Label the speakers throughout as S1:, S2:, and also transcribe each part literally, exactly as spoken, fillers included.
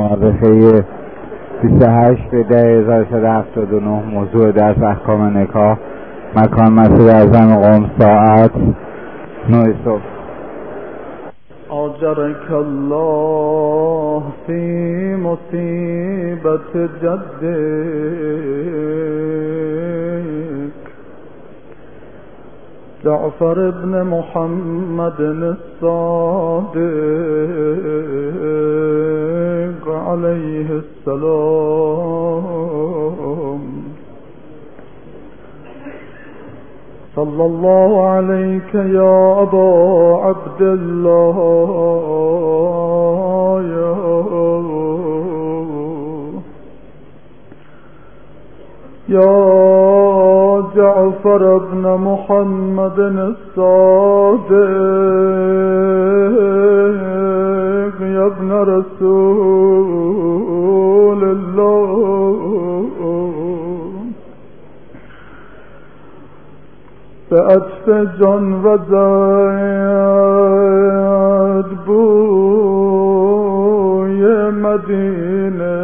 S1: مؤرخه بیست و هشت ده هزار و سیصد و هفتاد و نه موضوع درس احکام نکاح، مکان مسجد اعظم قم، ساعت نه صبح.
S2: آجرک الله فی مصیبت جدک جعفر ابن محمد الصادق علیه السلام. صلی الله علیک یا ابا عبدالله یا جعفر ابن محمد الصادق یا ابن رسول الله. به عطف جان و زاد بوی مدینه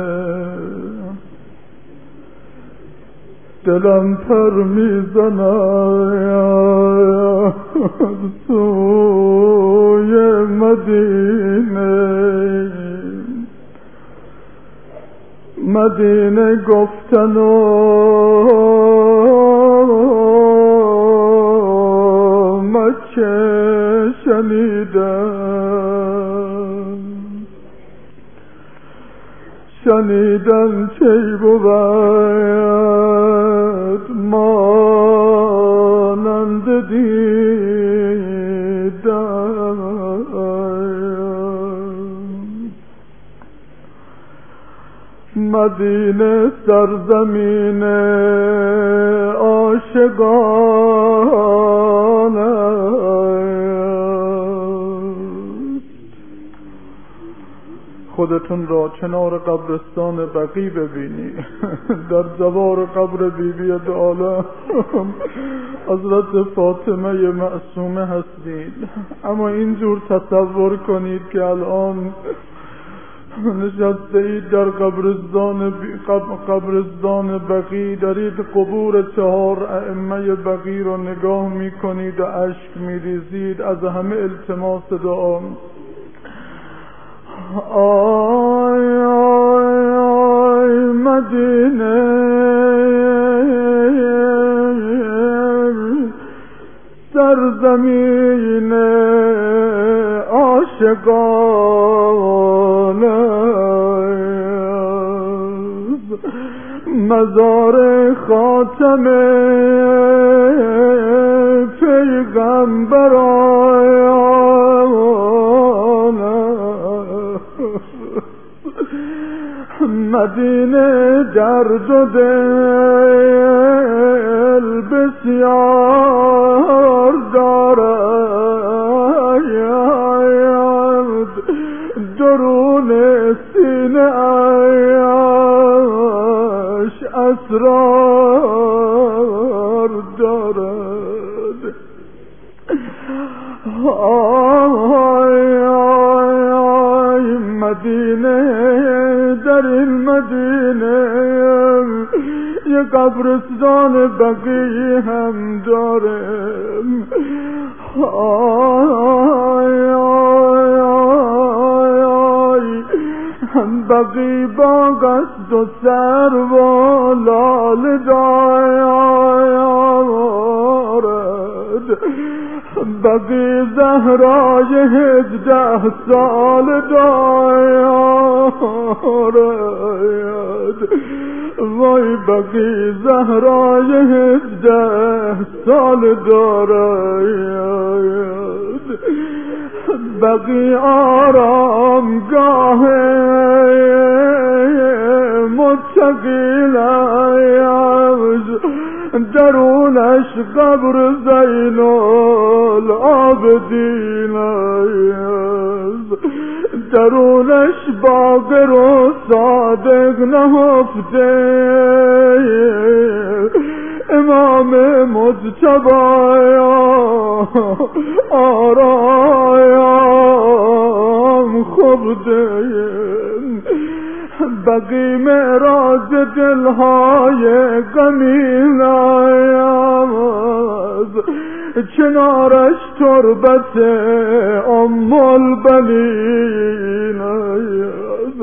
S2: دلم پر میزند سوی مدینه. مدینه گفتن و مکه شنیدم، شنیدم چی بود مانند دیدم. مدینه سرزمین عاشقان خودتون را کنار قبرستان بقیع ببینی، در جوار قبر بیبی دو عالم حضرت فاطمه معصومه هستید، اما اینجور تصور کنید که الان نشسته اید در قبرستان قبرستان بقیع، دارید قبور چهار ائمه بقیع را نگاه میکنید و اشک میریزید، از همه التماس دعا. آی آی آی مدینه سرزمین عاشقان مزار خاتم پیغمبران. مدینه درد و دل بسیار دارد، درون سینه اش اسرار دارد. آی آی آی مدینه، در این مدینه یه قبرستان بقیع هم داره. آی آی آی آی بقیع باغ است و سرو و لاله دارد. بقیع زهرای هجده سال دارد. وای بقیع زهرای هجده سال دارد. بقیع آرامگاه متقین درونش قبر زین العابدین، درونش باقر و صادق نهفته امام مجتبی آرایم خفته. بقی معراج دلهای غمین آیاز کنارش تربت ام البنین آیاز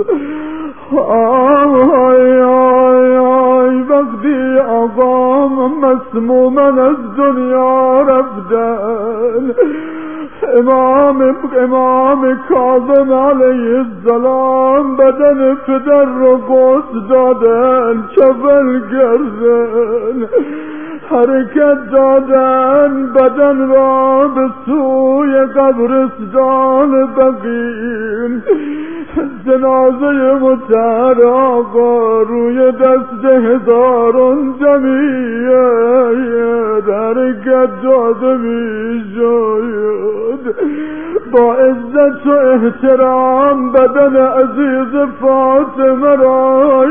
S2: آی آی آی وقتی آقام مسمومن از دنیا رفتن امام امام کاظم علیه السلام بدن پدر رو قصد دادن کفل کردن حرکت دادن بدن را به سوی قبرستان بقیع جنازه مطهر آقا روی دست هزاران جمیعه حرکت داده می شاید با عزت و احترام بدن عزیز فاطمه را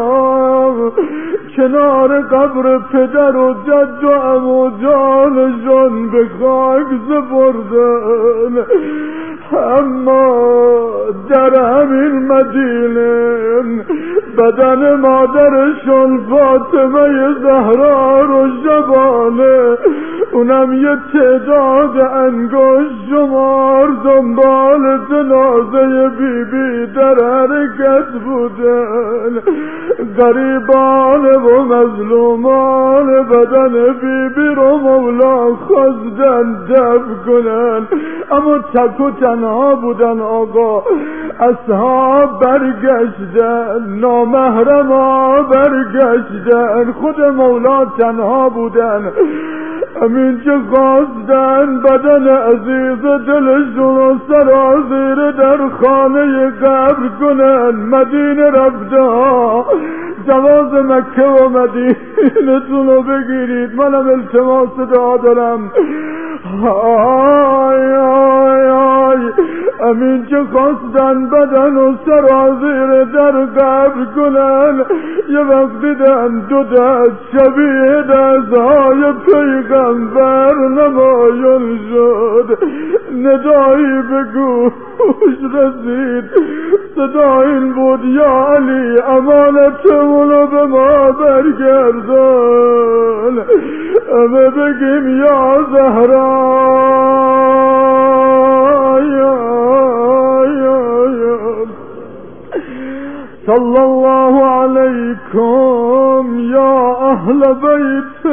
S2: کنار قبر پدر و جد و عمو جانشان به خاک سپردن. اما در همین مدینه بدن مادرشون فاطمه زهرا رو شبانه اونم یه تعداد انگشت شمار دنبال جنازه بی بی در حرکت بودن. غریبان و مظلومان بدن بی بی رو مولا خواستن دفن کنن اما تک و تنها بودن آقا. اصحاب برگشتن، نامحرم ها برگشتن، خود مولا تنها بودن. امین که خواستن بدن عزیز دلشون رو سرازیر در خانه قبر کنن. مدینه رفته ها جواز مکه و مدینه تونو بگیرید، منم التماس دعا دارم. آی آی آی امین که خواستن بدن و سرازیر در قبر کنن یه وقت دیدن دو دست شبیه دستهای پیغمبر نمایان شد. ندایی به گوش رسید، صدا این بود یا علی امانتمونو به ما برگردان. همه بگیم یا زهرا صلی الله علیکم یا اهل بیت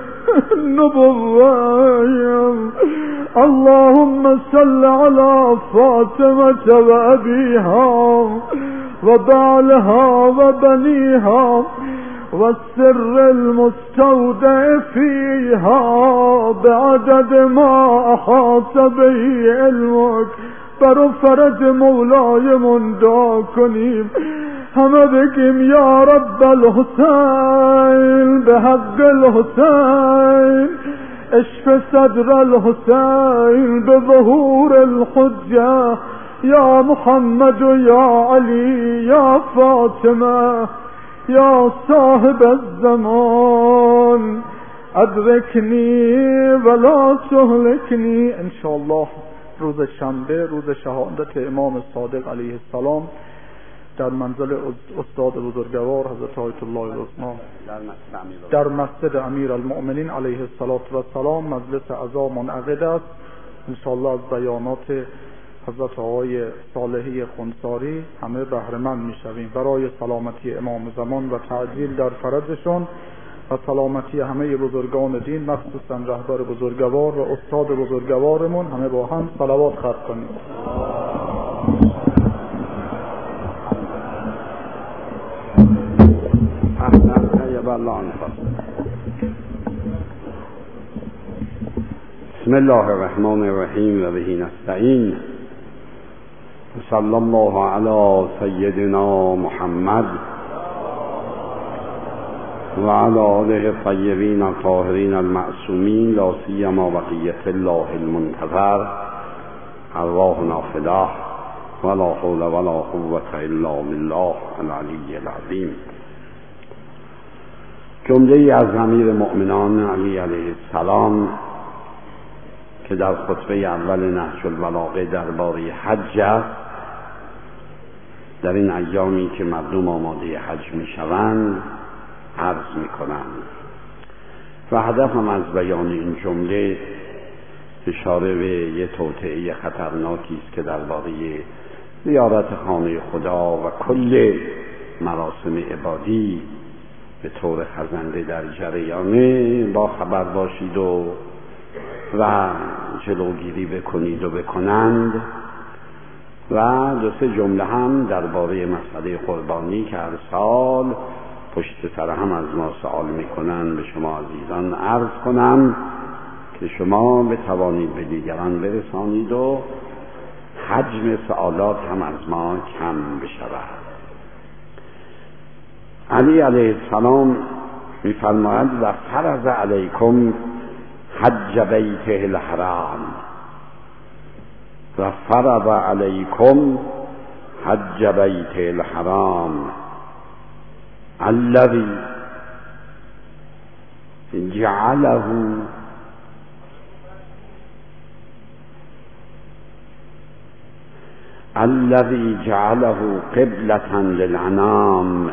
S2: نبوة. اللهم صل على فاطمة وأبيها وبعلها وبنيها والسر المستودع فيها بعدد ما أحاط به علمك. بر فرج مولایمون دعا کنیم، همه بگیم یا رب الحسین به حق الحسین اشف صدر الحسین به ظهور الحجه یا محمد و یا علی یا فاطمه یا صاحب الزمان ادرکنی ولا تهلکنی. انشاءالله روز شنبه روز شهادت امام صادق علیه السلام در منزل استاد بزرگوار حضرت آیت الله العظمی در مسجد امیر المؤمنین علیه السلام مجلس عزا منعقد است. انشاءالله از بیانات حضرت آقای صالحی خنساری همه بهره مند میشویم برای سلامتی امام زمان و تعجیل در فرجشون و سلامتی همه بزرگان دین، مخصوصا رهبر بزرگوار و استاد بزرگوارمون. همه با هم صلوات خواند کنیم.
S3: بسم الله الرحمن الرحیم و به نستعین. صلی الله علی سیدنا محمد و علی آله الطیبین الطاهرین المعصومین لا سیما بقیة الله المنتظر ارواحنا فداه ولا حول ولا قوة الا بالله العلی العظیم. جمله ای از امیر مؤمنان علی علیه السلام که در خطبه اول نهج البلاغه درباره حج است در این ایامی که مردم آماده حج می شوند عرض می کنند. و هدفم از بیان این جمله اشاره به یه توطئه خطرناکی است که درباره زیارت خانه خدا و کل مراسم عبادی به طور خزنده در جریانه با خبر باشید و و جلوگیری بکنید و بکنند. و دو سه جمله هم درباره مسئله قربانی که هر سال پشت سر هم از ما سوال میکنن به شما عزیزان عرض کنم که شما بتوانید به دیگران برسانید و حجم سوالات هم از ما کم بشود. علی علیه السلام میفرماید و فرض علیکم حج بیته الحرام و فرض علیکم حج بیته الحرام الذي جعله الذي جعله قبلة للأنام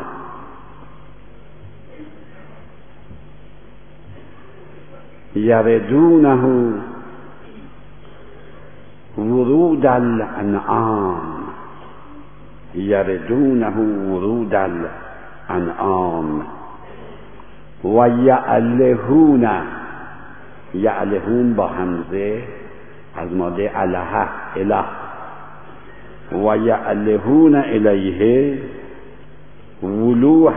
S3: يردونه ورود الأنعام يردونه ورود الأنعام ويألهون یعلهون با همزه از ماده اله اله و یعلهون الیه ولوح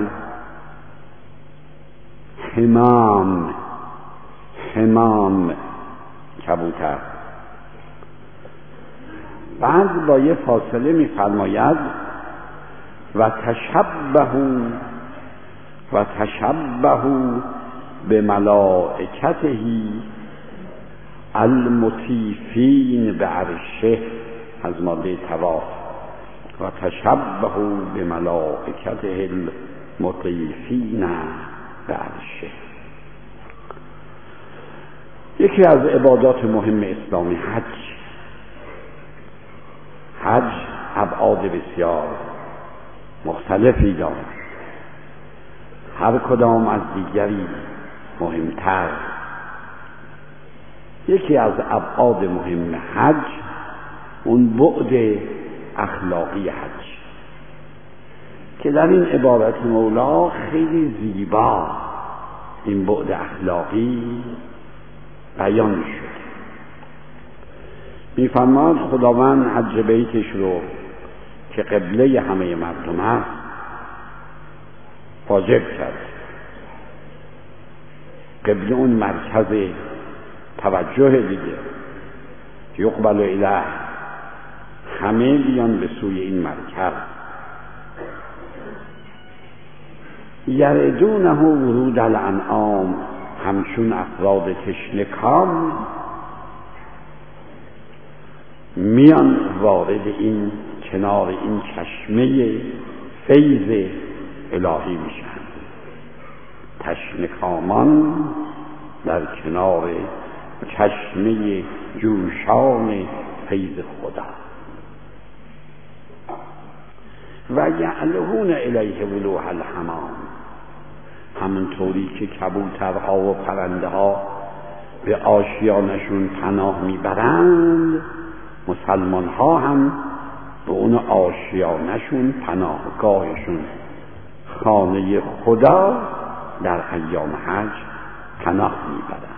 S3: الحمام حمام کبوتر. بعد با یه فاصله می‌فرماید و تشبهوا و تشبهوا به ملائکته المطیفین به عرشه از ماده طواف و تشبهوا به ملائکته المطیفین به عرشه. یکی از عبادات مهم اسلامی حج. حج ابعاد بسیار مختلفی دارد، هر کدام از دیگری مهمتر. یکی از ابعاد مهم حج اون بعد اخلاقی حج که در این عبارت مولا خیلی زیبا این بعد اخلاقی بیان شد. می‌فرماد خداوند حج بیتش رو که قبله همه مردم است واجب کرد. قبله اون مرکز توجه دیگه، یقبل الیه، همه بیان به سوی این مرکز. یردونه ورود الانعام، همچون افراد تشنکام میان وارد این کنار این چشمه فیض الهی میشن. تشنکامان در کنار چشمه جوشان فیض خدا. و یعلهون الیه ولوح الحمام، همونطوری که کبوترها و پرنده ها به آشیانشون پناه میبرند، مسلمان ها هم به اون آشیانشون پناهگاهشون خانه خدا در ایام حج پناه میبرند.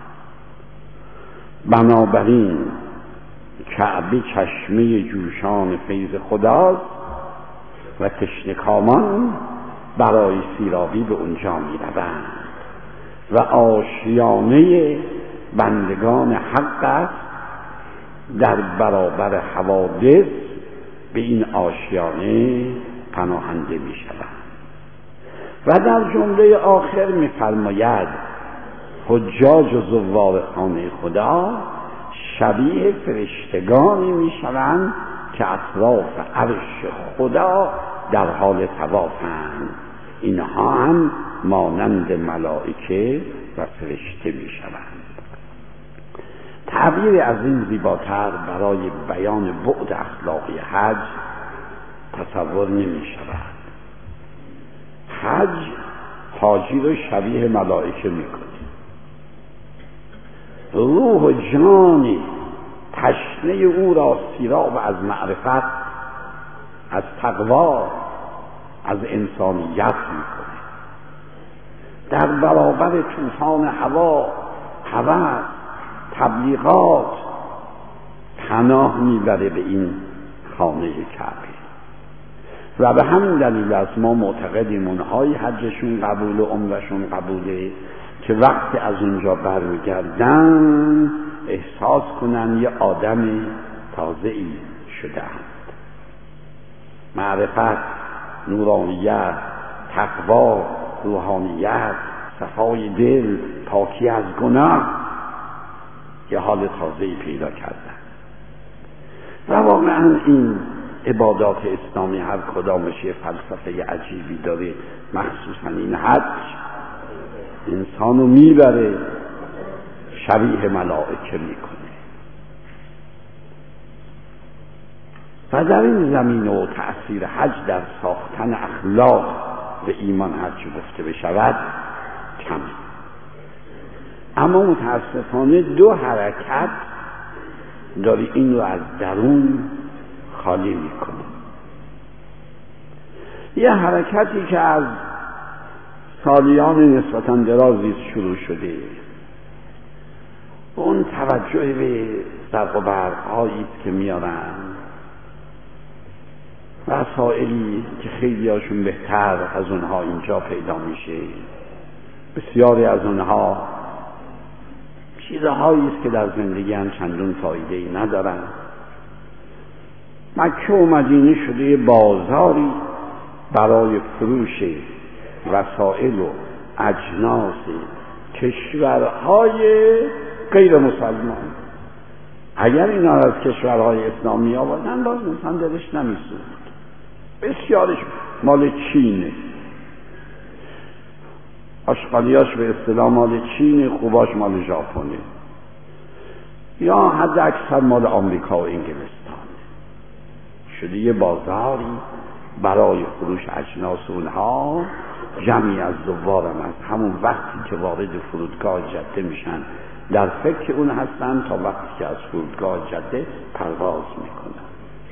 S3: بنابراین کعبه چشمه جوشان فیض خداست و تشنکامان برای سیرابی به اونجا میروند و آشیانه بندگان حق است. در برابر حوادث به این آشیانه پناهنده می شوند. و در جمله آخر می فرماید حجاج و زوار خانه خدا شبیه فرشتگانی می شوند که اطراف عرش خدا در حال طوافند. اینها هم مانند ملائکه و فرشته می شوند. تعبیر از این زیباتر برای بیان بعد اخلاقی حج تصور نمی شود. حج حاجی رو شبیه ملائکه میکنه. روح و جان تشنه او را سیراب از معرفت، از تقوا، از انسانیت میکنه. در برابر طوفان هوا، هوس، تبلیغات پناه میبره به این خانه کعبه. و به همین دلیل است ما معتقدیم اونهای حجشون قبول و عمرشون قبوله که وقتی از اونجا برمیگردن احساس کنن یه آدم تازه‌ای شده‌اند. معرفت، نورانیت، تقوا، روحانیت، صفای دل، پاکی از گناه یه حال تازه‌ای پیدا کردن. و واقعا این عبادات اسلامی هر کدامش یه فلسفه عجیبی داره، مخصوصا این حج انسانو میبره شبیه ملائکه میکنه. و در این زمینه و تأثیر حج در ساختن اخلاق و ایمان هرچی گفته بشود کم، اما متاسفانه دو حرکت داری این رو از درون خالی میکنه. یه حرکتی که از سالیان نسبتاً درازی شروع شده و اون توجه به زرق و برق‌هایی است که میارن، وسائلی که خیلی هاشون بهتر از اونها اینجا پیدا میشه. بسیاری از اونها چیزهایی است که در زندگی هم چندون فایده‌ای ندارن. مکه و مدینه شده بازاری برای فروش وسائل و اجناس کشورهای غیر مسلمان. اگر اینا از کشورهای اسلامی آوردن باز انسان دلش نمیسوخت. بسیارش مال چینه، آشغالیاش به اصطلاح مال چینه، خوباش مال ژاپنه، یا حد اکثر مال آمریکا و انگلستان. شده یه بازاری برای فروش اجناس اونها. جمعی از دوارم از همون وقتی که وارد فرودگاه جده میشن در فکر اون هستن تا وقتی که از فرودگاه جده پرواز میکنن.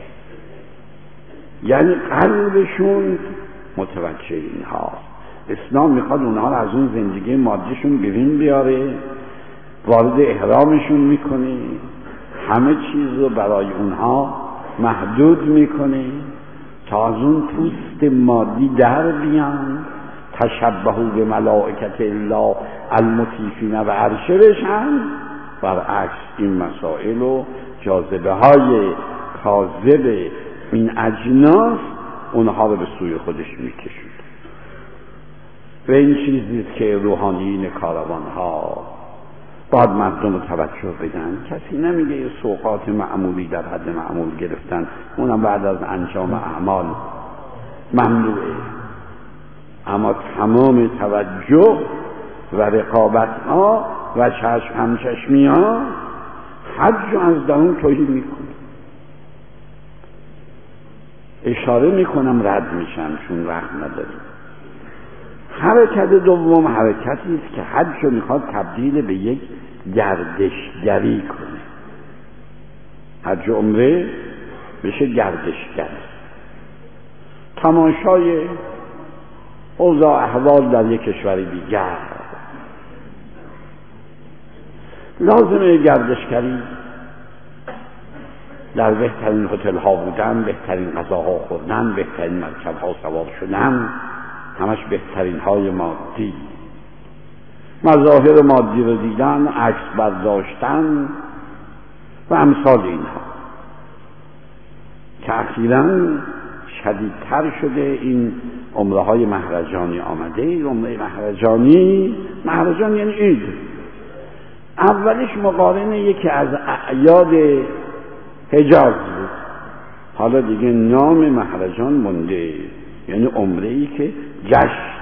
S3: یعنی قلبشون متوجه این هاست. اسلام میخواد اونها رو از اون زندگی مادیشون بیرون بیاره، وارد احرامشون میکنه، همه چیز رو برای اونها محدود میکنه تا از اون پوست مادی در بیان، تشبهوا به ملائکت الله المطیفین و عرشه بشن. برعکس این مسائل و جاذبه های کاذب این اجناس اونها رو به سوی خودش میکشید. و این چیزیست که روحانیین کاروان ها باید مردم رو توجه بدن. کسی نمیگه یه سوقات معمولی در حد معمول گرفتن اونم بعد از انجام اعمال ممنوعه، اما تمام توجه و رقابت ها و چشم همچشمی ها حج از درون توهین میکنه. اشاره میکنم رد میشم چون وقت نداریم. حرکت دوم حرکتی است که حج رو میخواد تبدیل به یک گردشگری کنه. حج و عمره بشه گردشگر، تماشای اوضاع احوال در یک کشور دیگر. لازمه گردشگری در بهترین هتل ها بودن، بهترین غذاها خوردن، بهترین مرکب ها سوار شدن، همش بهترین های مادی، مظاهر مادی رو دیدن، عکس برداشتن و امثال اینها که اخیراً شدیدتر شده. این عمره های مهرجانی آمده. عمره مهرجانی، مهرجان یعنی عید، اولش مقارن یکی از اعیاد حجاز بود، حالا دیگه نام مهرجان مونده، یعنی عمره ای که جشن،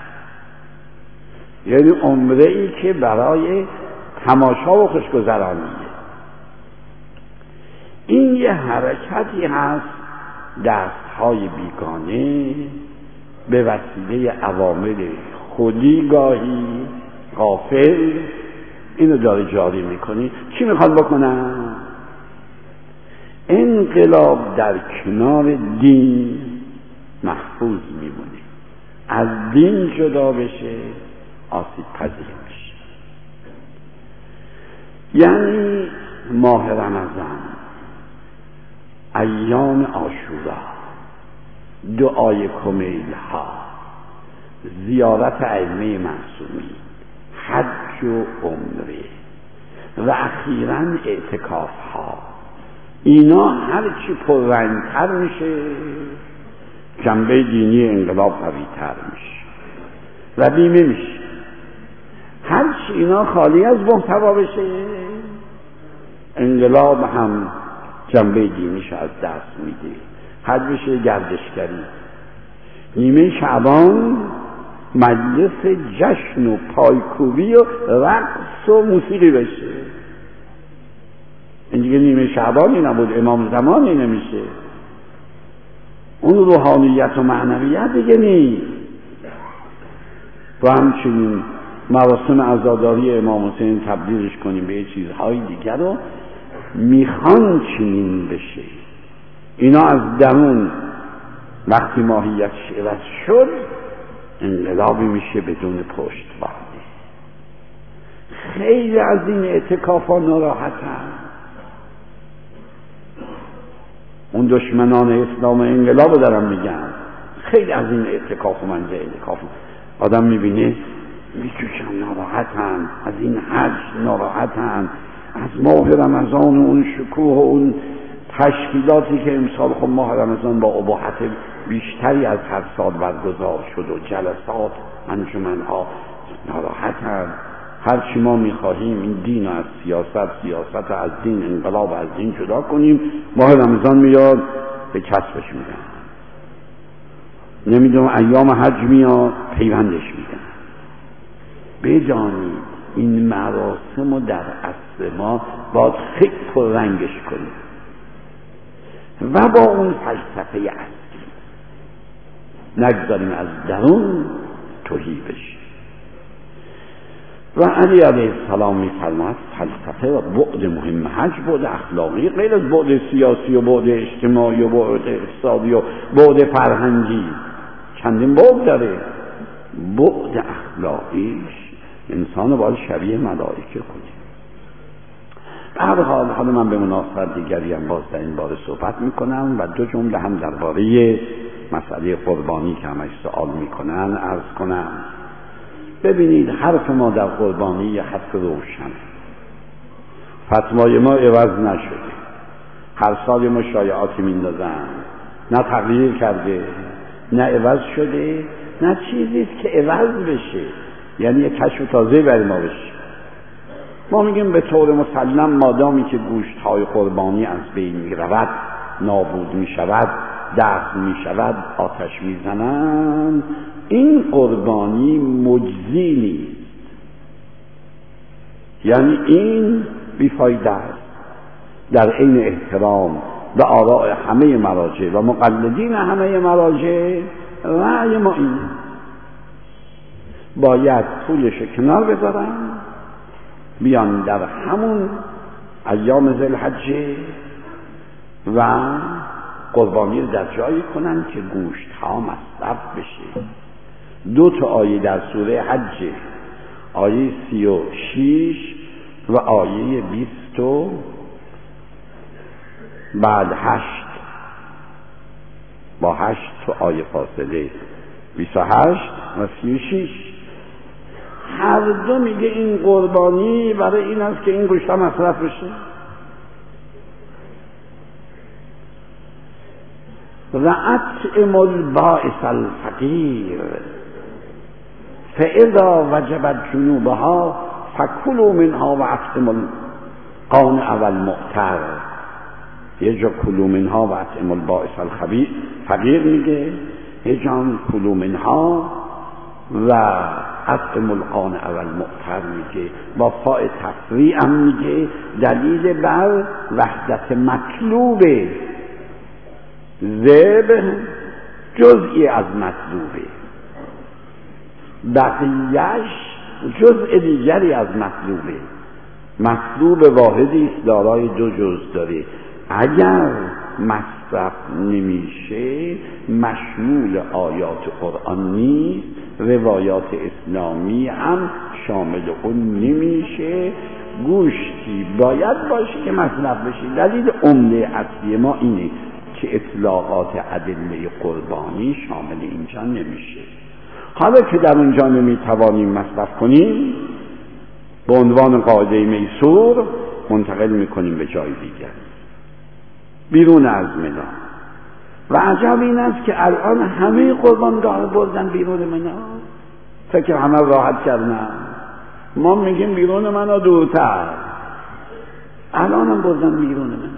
S3: یعنی عمره ای که برای تماشا و خوشگذرانیه. این یه حرکتی هست دستهای بیگانه به وسیله عوامل خودی گاهی غافل اینو داره جاری میکنی. چی میخواد بکنن؟ انقلاب در کنار دین محفوظ میمونه، از دین جدا بشه آسیب پذیر میشه. یعنی ماه رمضان، ایام عاشورا، دعای کمیل ها، زیارت ائمه معصومین، حج و عمره و اخیراً اعتکاف ها، اینا هرچی پررنگتر میشه جنبه دینی انقلاب قوی‌تر میشه و بیمه میشه. هرچی اینا خالی از محتوا بشه انقلاب هم جنبه دینیش از دست میده. حج بشه گردشگری، نیمه شعبان مجلس جشن و پایکوبی و رقص و موسیقی بشه. این دیگه نیمه شعبانی نبود، امام زمانی نمیشه. اون روحانیت و معنویت دیگه نیست. و همچنین مراسم عزاداری امام حسین تبدیلش کنیم به چیزهای دیگر رو میخوان چنین بشه. اینا از درون وقتی ماهیتش عوض شد انقلابی میشه بدون پشتوانه. خیلی از این اعتکافا ناراحتن. اون دشمنان اسلام انقلاب رو دارم میگم، خیلی از این اعتکاف و منجه اعتکاف آدم میبینه میچوشن، ناراحتن از این حج، ناراحتن از ماه رمضان و اون شکوه و اون تشکیلاتی که امسال خب ماه رمضان با اباحت بیشتری از هر سال برگزار شد و جلسات انجمن‌ها، ناراحتن. هرچی ما میخواهیم این دین از سیاست، سیاست از دین، انقلاب از دین جدا کنیم، ماه رمضان میاد به کسبش میدن، نمیدونم ایام حج میاد پیوندش میدن. بدانید این مراسم رو در اصل ما باید خیلی پررنگش کنیم و با اون فلسفه اصلی نگذاریم از درون تهی بشه. و علی علیه السلام می‌فرماید فلسفه و بعد مهم حج بعد اخلاقی، غیر از بعد سیاسی و بعد اجتماعی و بعد اقتصادی و بعد فرهنگی، چندین بعد داره. بعد اخلاقیش انسان باید شبیه ملائکه کنه. به هر حال حالا من به مناسبت دیگری هم باز در این باره صحبت میکنم و دو جمله هم درباره مسئله قربانی که همش سوال میکنن عرض کنم. ببینید حرف ما در قربانی حرف روشن، فتوای ما عوض نشده، هر سال ما شایعاتی میندازن، نه تغییر کرده نه عوض شده، نه چیزیست که عوض بشه، یعنی یک کشف تازه برای ما بشه. ما میگیم به طور مسلم مادامی که گوشت های قربانی از بین می رود، نابود می شود، دفن می شود، آتش می زنند، این قربانی مجزی نیست، یعنی این بیفایده است. در عین احترام و آراء همه مراجع و مقلدین همه مراجع رأی ما این باید پولش کنار بذارن، بیان در همون ایام ذوالحجه و قربانی رو در جایی کنن که گوشت ها مصرف بشه. دو تا آیه در سوره حج، آیه سی و شیش و آیه بیست و بعد هشت، با هشت تو آیه فاصله بیست و هشت و سی و شیش، هر دو میگه این قربانی برای این است که این گوشت ها مصرف بشه. و اطعموا البائس الفقیر فاذا وجبت جنوبها فکلوا منها و اطعموا القانع والمعتر. یه جا کلوا منها و اطعموا البائس الفقیر میگه، یه جا کلوا منها و اطعموا القانع والمعتر میگه. با فاء تفریع هم میگه، دلیل بر وحدت مطلوب ذبح جزئی از مطلوبه، بقیهش جزء دیگری از مطلوبه. مطلوب واحدی است دارای دو جزء داره. اگر مصرف نمیشه مشمول آیات قرآن نیست، روایات اسلامی هم شامل اون نمیشه. گوشتی باید باشه که مصرف بشه. دلیل عمده اصلی ما اینه که اطلاقات ادله قربانی شامل اینجا نمیشه. حالا که در اونجا نمیتوانیم مصرف کنیم، به عنوان قاعده میسور منتقل میکنیم به جای دیگر بیرون از منا. و عجب این است که الان همه قربانگاه بردن بیرون منا، فکر همه راحت کردن. ما میگیم بیرون منا دورتر، الان هم بردن بیرون منا.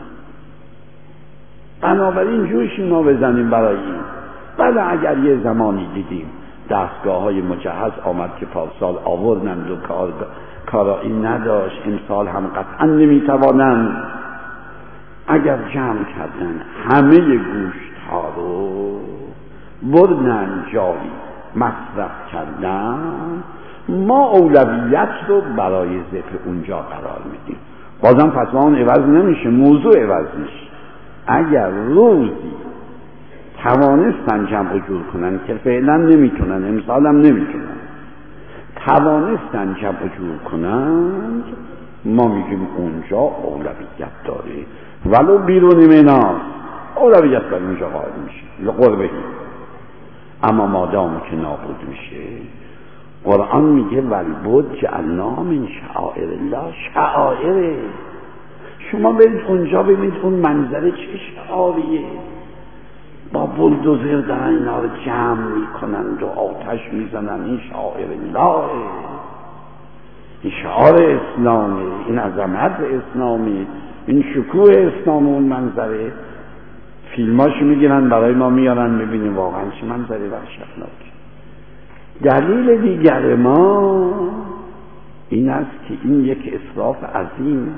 S3: بنابراین جوشی ما بزنیم برای این. بله اگر یه زمانی دیدیم دستگاه های مجهز آمد که پارسال آوردند و کار کارایی نداشت، امسال هم قطعا نمیتوانند، اگر جمع کردن همه گوشت ها رو بردن جایی مصرف کردن، ما اولویت رو برای ذبح اونجا قرار میدیم. بازم فتوا اون عوض نمیشه، موضوع عوض میشه. اگر روزی توانستن جمع و جور کنن که فعلا نمیتونن، امسال هم نمیتونن، توانستن جمع و جور کنن، ما میگیم اونجا اولویت داره، ولو بیرون مناست اولویت برای اونجا قائل میشه لقربه. اما مادام که نابود میشه، قرآن میگه والبد جعلنا من شعائر الله. شعائره، شما برید اونجا ببینید اون منظره چه شعاریه، با بلدوزر دارن اینا رو جمع میکنند و آتش میزنن. این شعائر الله، این شعار اسلامه، این عظمت اسلامی، این شکوه اسلام. اون منظره فیلماشو میگیرن برای ما میارن ببینیم واقعا چه منظره وحشتناک. دلیل دیگر ما این است که این یک اسراف عظیم.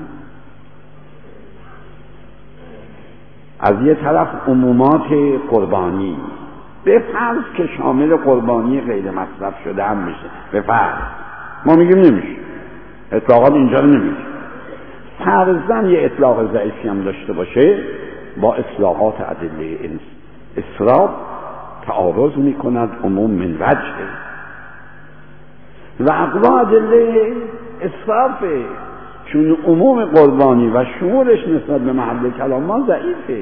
S3: از یه طرف عمومات قربانی به فرض که شامل قربانی غیر مصرف شده هم میشه، به فرض ما میگیم نمیشه، اطلاقات اینجا رو نمیشه. فرضاً یه اطلاق ضعیفی هم داشته باشه، با اطلاقات ادله اسراف تعارض میکند عموم من وجهه، و اقوا ادله اسرافه، چون عموم قربانی و شمولش نسبت به محل کلام ما ضعیفه.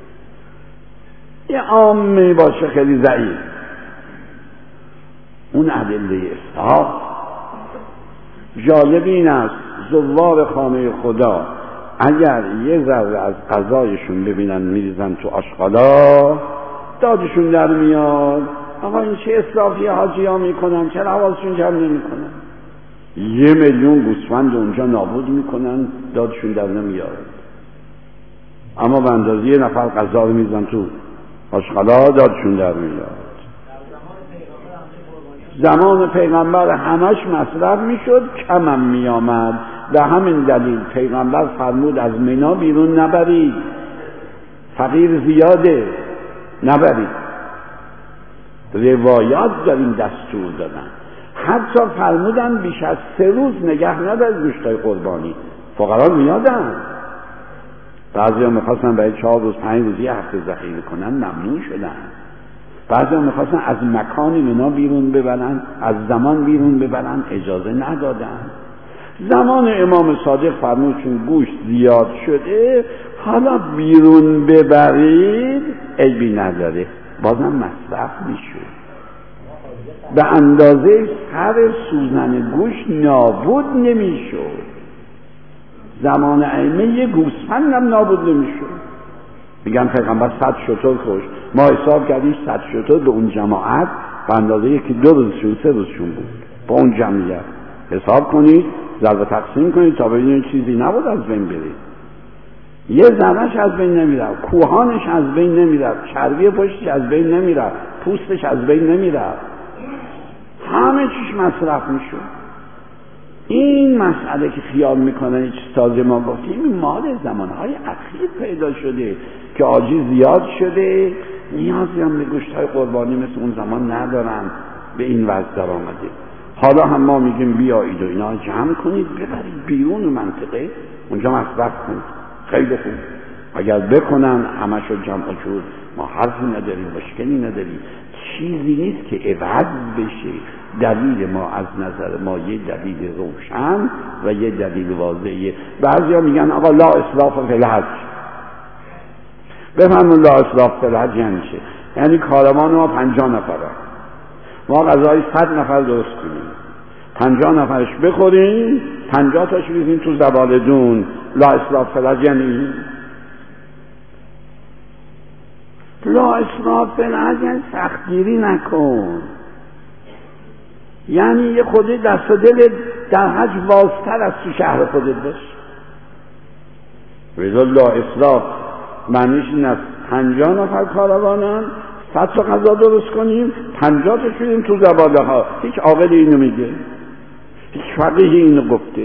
S3: یه عامه باشه خیلی ضعیف، اون ادله اسراف. جالب این است زوار خانه خدا اگر یه ذره از غذایشون ببینن میریزن تو آشغالا، دادشون در میاد. آقا این چه اسرافی حاجی ها میکنن، چرا حواسشون جمع نمیکنن؟ یه میلیون گوسفند اونجا نابود میکنن، دادشون در نمیاد. اما به اندازه یه نفر غذا رو میزن تو آشغالا، دادشون در میاد. زمان پیغمبر همش مصرف میشد، کم هم میامد. به همین دلیل پیغمبر فرمود از منا بیرون نبرید، فقیر زیاده، نبرید. روایات داریم دستور دادن، حتی فرمودن بیش از سه روز نگه ندارید گوشتای قربانی. فقرا میادن، بعضی ها میخواستن برای چهار روز پنج روز یه هفته ذخیره کنن، ممنوع شدن. بعضی ها میخواستن از مکان منا بیرون ببرن، از زمان بیرون ببرن، اجازه ندادن. زمان امام صادق فرمود چون گوشت زیاد شده حالا بیرون ببرید، عیبی نداره، بازم مصرف میشه. به اندازه سر سوزن گوشت نابود نمیشد. زمان ائمه یه گوسفند هم نابود نمیشد. میگن پیغمبر صد شتر کشت، ما حساب کردیم صد شتر به اون جماعت به اندازه یکی دو روزشون سه روزشون بود. با اون جمعیت حساب کنید، ضرب تقسیم کنید تا ببینید چیزی نبود از بین برید. یه ذره‌اش از بین نمیرفت، کوهانش از بین نمیرفت، چربی پشتش از بین نمیرفت، پوستش از بین نمیرفت، همه چیش مصرف میشد. این مسئله که خیال میکنن چیز تازه ما گفتیم، این مال زمانهای اخیر پیدا شده که آجی زیاد شده، نیازی هم به گوشت‌های قربانی مثل اون زمان ندارن، به این وضع در آمده. حالا هم ما میگیم بیایید و اینا جمع کنید ببرید بیرون منطقه اونجا مصرف کنید. خیلی خوب، اگر بکنن همش رو جمع جور، ما حرفی نداریم، مشکلی نداریم، چیزی نیست که عوض بشه. دلیل ما از نظر ما یه دلیل روشن و یه دلیل واضحه. بعضیا میگن آقا لا اسراف فی الحج. بفهمون لا اسراف فی الحج یعنی چه؟ یعنی کاروان ما پنجاه نفره، ما غذای صد نفر درست کنیم، پنجاه نفرش بخوریم، پنجاه تاش بریزیم تو زبالدون. لا اسراف فی الحج یعنی لا اسراف فی الحج یعنی سختگیری نکن، یعنی یه خودی دست و دل در حج وازتر از تو شهر خودت باش. ولی لا اسراف معنیش این است پنجاه نفر کاروانن، صد تا غذا درست کنیم، پنجاه تا شدیم تو زباله ها. هیچ عاقلی اینو میگه، هیچ فقیهی اینو گفته.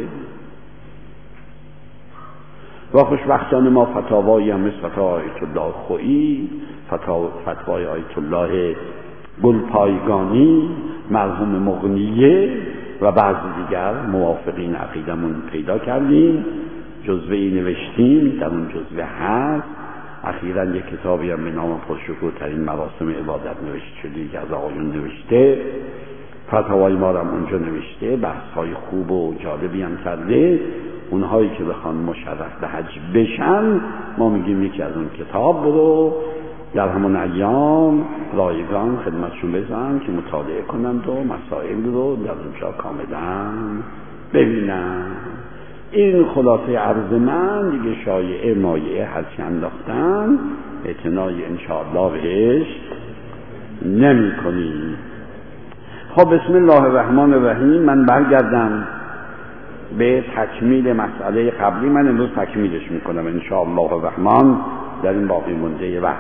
S3: و خوشبختانه ما فتاوایی هم مثل فتاوای آیت الله خویی، فتاوای آیت الله گلپایگانی، مرحوم مغنیه و بعضی دیگر موافقین عقیدمون پیدا کردیم، جزوه‌ای نوشتیم، در اون جزوه هست. اخیراً یک کتابی هم به نام پرشکوه‌ترین مراسم عبادت نوشته شده که از آقایون نوشته، فتاوای ما رو هم اونجا نوشته، بحث‌های خوب و جالبی هم کرده. اونهایی که بخوان مشرف به حج بشن، ما میگیم یکی از اون کتاب برو در همون ایام رایگان خدمتشون بزن که مطالعه کنند و مسائل رو در اونجا کاملا ببینن. این خلاصه عرض من دیگه، شایعه مایعه هرچی انداختن اعتنای انشاءالله بهش نمی کنیم. خب بسم الله الرحمن الرحیم. من برگردم به تکمیل مسئله قبلی. من امروز تکمیلش میکنم انشاءالله الرحمن در این باقی مونده وقت.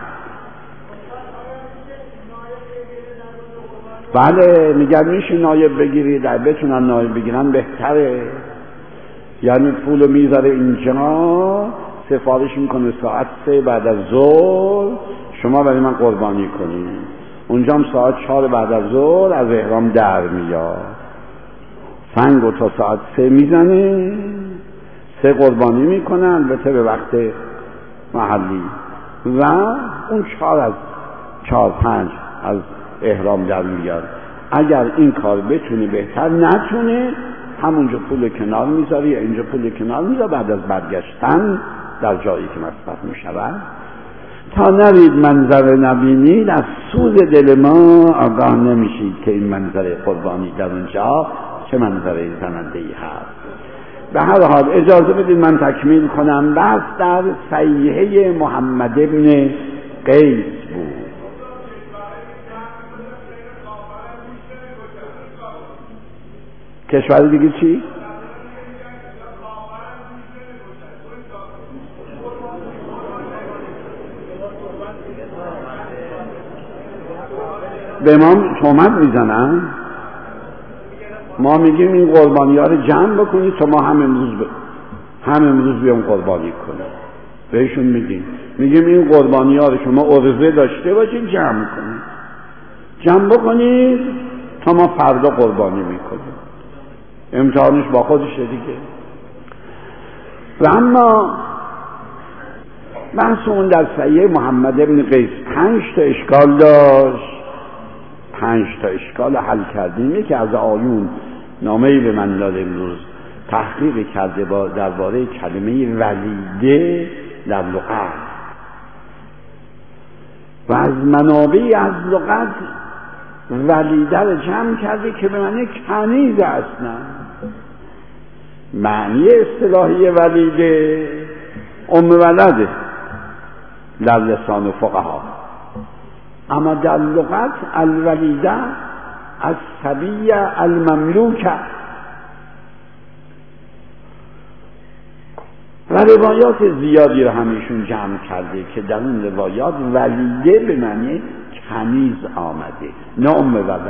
S3: بله میگن میشه نایب بگیرید، در بتونن نایب بگیرن بهتره. یعنی پول میذاره اینجا، سفارش میکنه ساعت سه بعد از ظهر شما برای من قربانی کنید، اونجا هم ساعت چهار بعد از ظهر از احرام در میاد، سنگو تا ساعت سه میزنه، سه قربانی میکنن البته به وقت محلی، و اون چهار از چهار پنج از احرام در میاد. اگر این کار بتونه بهتر، نتونه همونجا پول کنار میذاری یا اینجا پول کنار میذاری، بعد از برگشتن در جایی که مصرف میشود تا نرید منظر نبینید از سوز دل ما آگاه نمیشید که این منظر قربانی در اونجا چه منظر زننده ای هست. به هر حال اجازه بدید من تکمیل کنم. بحث در صیحه محمد ابن قیس بود. کشور دیگه چی؟ به ما تهمت میزنن. ما میگیم این قربانی ها رو جمع بکنید تا ما هم امروز ب... هم امروز بیام قربانی کنیم. بهشون میگیم میگیم این قربانی ها رو شما عرضه داشته باشید جمع کنید، جمع بکنید تا ما فردا قربانی میکنیم. امتحانش با خودشه دیگه. و اما بحث اون در صحیح محمد ابن قیس پنج تا اشکال داشت. پنج تا اشکال حل کردیم. یکی از آیون نامه‌ای به من داد امروز، تحقیق کرده با درباره کلمه ولیده در لغت و از منابعی از لغت ولیده رو جمع کرده که به معنی کنیز اصلا. معنی اصطلاحی ولیده ام ولده در لسان فقها، اما در لغت الولیده الصبیه المملوکه. و روایات زیادی رو همیشون جمع کرده که در اون روایات ولیده به معنی کنیز آمده، نه ام ولد.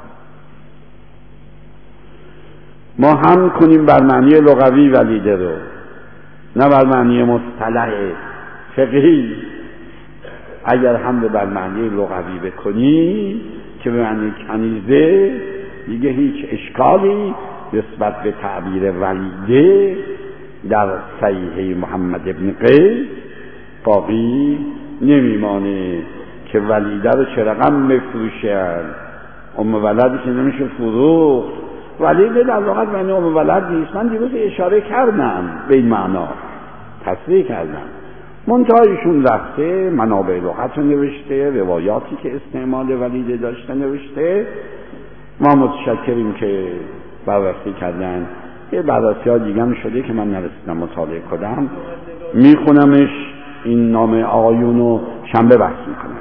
S3: ما هم کنیم بر معنی لغوی ولیده رو، نه بر معنی مصطلح فقهی. اگر حمل بر معنی لغوی بکنی که به معنی کنیزه، دیگه هیچ اشکالی نسبت به تعبیر ولیده در صحیح محمد ابن قیس باقی نمیمانه که ولیده رو چه رقم مفروشن. ام ولدی که نمیشه فروخت، ولیده در واقع معنی ام ولد نیست. من دیروز اشاره کردم به این معنا، تصریح کردم. منتهایشون رفته منابع لغت رو نوشته، روایاتی که استعمال ولیده داشته نوشته. ما متشکریم که بررسی کردن. یه بررسی ها دیگه هم شده که من نرسیدم مطالعه کنم، میخونمش. این نام آقایون رو شنبه بحث میکنم.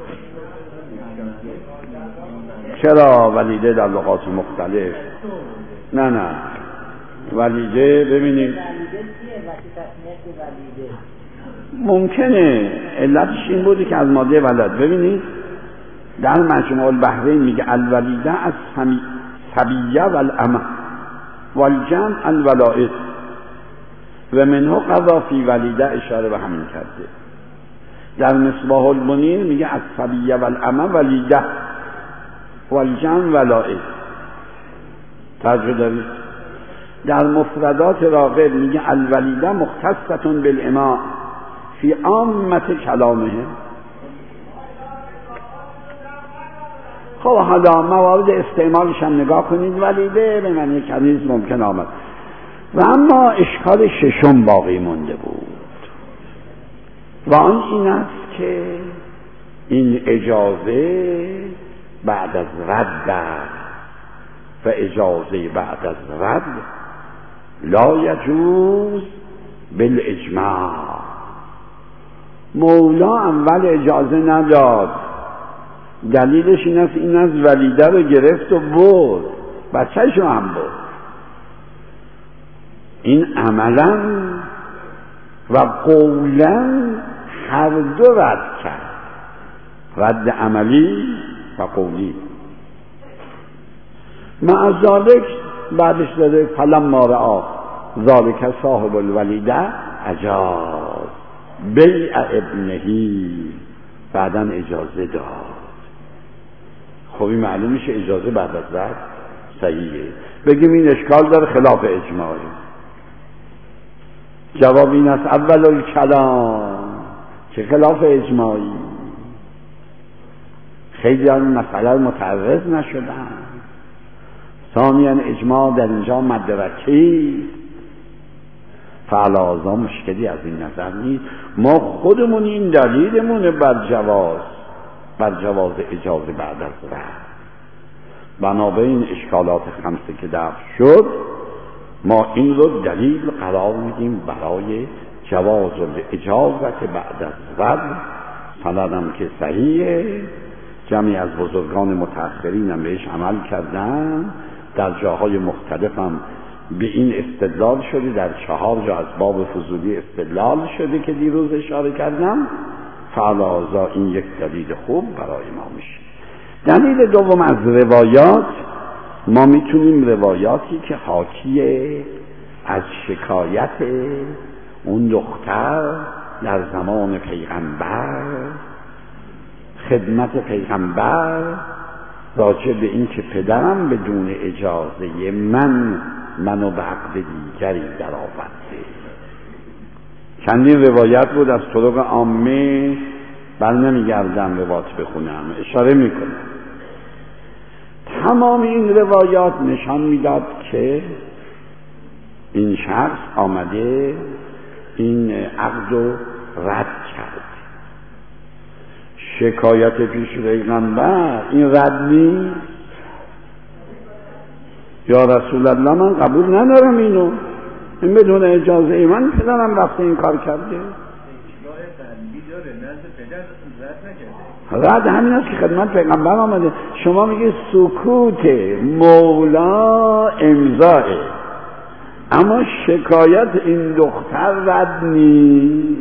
S3: چرا ولیده در لغات مختلف؟ نه نه ولیده ببینید ممکنه علتش این بودی که از ماده ولد. ببینید در مجموع البحرین میگه الولیده از صبیه و الامه والجمع الولائد و منه قضا فی ولیده، اشاره به همین کرده. در مصباح المنیر میگه از صبیه و الامه ولیده والجمع ولائد. توجه دارید؟ در مفردات راغب میگه الولیده مختصة بالاماء فی عامة کلامه. خب حالا موارد استعمالش هم نگاه کنید. ولیده به معنی کنیز ممکن آمد. و اما اشکال ششم باقی مونده بود و آن این است که این اجازه بعد از رد و اجازه بعد از رد لا یجوز بالاجماع. مولا اول اجازه نداد، دلیلش این است این از ولیده رو گرفت و برد، بچه‌شو هم برد. این عملا و قولا هر دو رد کرد، رد عملی و قولی. مع ذالک بعدش داده فلما رأى ذالک صاحب الولیده اجاز بیع ابنهی، بعداً اجازه داد. خب این معلوم میشه اجازه بعد از رد صحیحه. بگیم این اشکال داره خلاف اجماعی. جواب این است اول الکلام که خلاف اجماعی. خیلی آن مسئله متعرض نشدن. ثانیاً اجماع در اینجا مدرکی، فعلا مشکلی از این نظر نیست. ما خودمون این دلیلمونه بر جواز بر جواز اجازه بعد از رد. بنابراین اشکالات خمسه که دفع شد، ما این رو دلیل قرار میدیم برای جواز اجازت بعد از رد. سندم که صحیحه، جمعی از بزرگان متأخرین هم بهش عمل کردن، در جاهای مختلف هم به این استدلال شده. در چهار جا از باب فضولی استدلال شده که دیروز اشاره کردم. فعلا این یک دلیل خوب برای ما میشه. دلیل دوم از روایات، ما میتونیم روایاتی که حاکیه از شکایت اون دختر در زمان پیغمبر، خدمت پیغمبر راجع به این که پدرم بدون اجازه من منو به عقد دیگری در آورده. چندین روایت بود از طرق عامه، بر نمیگردم روایت بخونم، اشاره میکنم. تمام این روایات نشان میداد که این شخص آمده این عقد رو رد کرد. شکایت پیش پیغمبر این رد نیست. یا رسول الله من قبول ندارم اینو، این بدون اجازه من پدرم رفته این کار کرده. رد همین است که خدمت پیغمبر آمده. شما میگه سکوت مولا امضاه، اما شکایت این دختر رد نیست.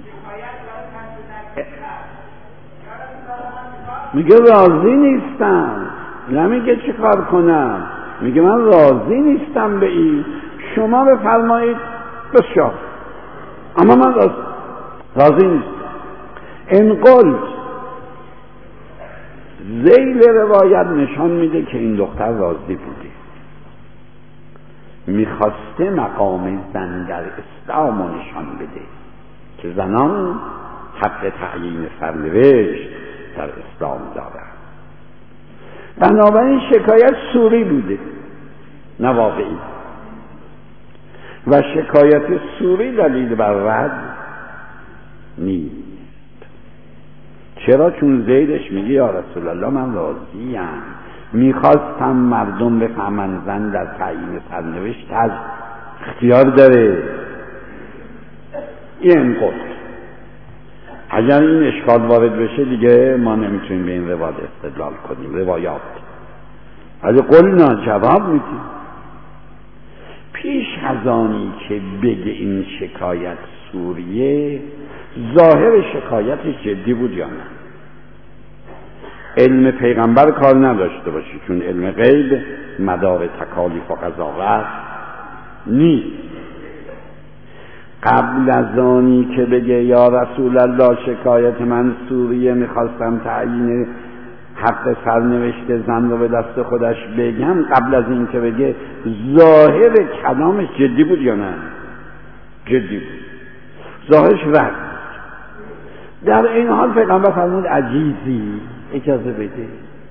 S3: میگه راضی نیستم، نمیگه چه کار کنم، میگه من راضی نیستم به این. شما بفرمایید بسیار، اما من راضی, راضی نیستم. انقل ذیل روایت نشان میده که این دختر راضی بوده، میخواسته مقام زن در اسلام رو نشان بده که زنان حق تعیین سرنوشت در اسلام دارند. بنابراین شکایت سوری بوده نه واقعی، و شکایت سوری دلیل بر رد نیست. چرا؟ چون زیدش میگه یا رسول الله من راضیم، میخواستم مردم بفهمن زن در تعیین سرنوشت از اختیار داره. این گفت اگر این اشکال وارد بشه دیگه ما نمیتونیم به این روایت استدلال کنیم، روایات ولی قلنا جواب میدیم. پیش از آنی که بگه این شکایت سوریه، ظاهر شکایت جدی بود یا نه؟ علم پیغمبر کار نداشته باشی، چون علم غیب مدار تکالیف و قضاوت نیست. قبل از آنی که بگه یا رسول الله شکایت من سوریه، میخواستم تعیین حق سرنوشت زن رو به دست خودش بگم، قبل از این که بگه ظاهر کلامش جدی بود یا نه؟ جدی بود، ظاهرش رد. در این حال پیغمبر فرمود عجیزی اجازه بده،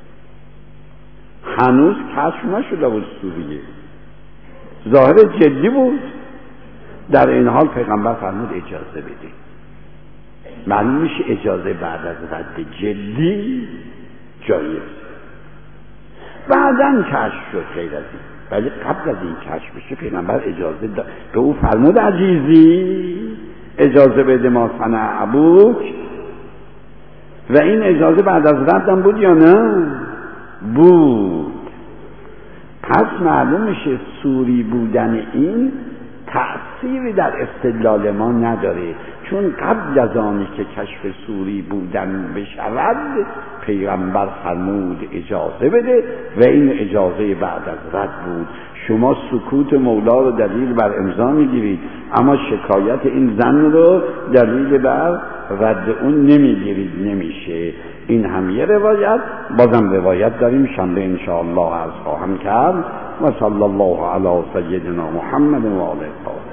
S3: هنوز کشف نشده بود سوریه، ظاهر جدی بود. در این حال پیغمبر فرمود اجازه بده. معلوم میشه اجازه بعد از رد جدی جایز، بعداً کشف شد خیر از این، ولی قبل از این کشف بشه پیغمبر اجازه داد. به او فرمود عزیزی اجازه بده ما صنع ابوک، و این اجازه بعد از ردم بود یا نه؟ بود. پس معلوم میشه سوری بودن این تأثیری در استدلال ما نداره، چون قبل از آنی که کشف سوری بودن بشود پیغمبر فرمود اجازه بده و این اجازه بعد از رد بود. شما سکوت مولا رو دلیل بر امضا میگیرید، اما شکایت این زن رو دلیل بر رد اون نمیگیرید. نمیشه. این هم یه روایت، بازم روایت داریم شنبه انشاءالله عرض خواهم کرد. و صلی الله علی سیدنا محمد و آله.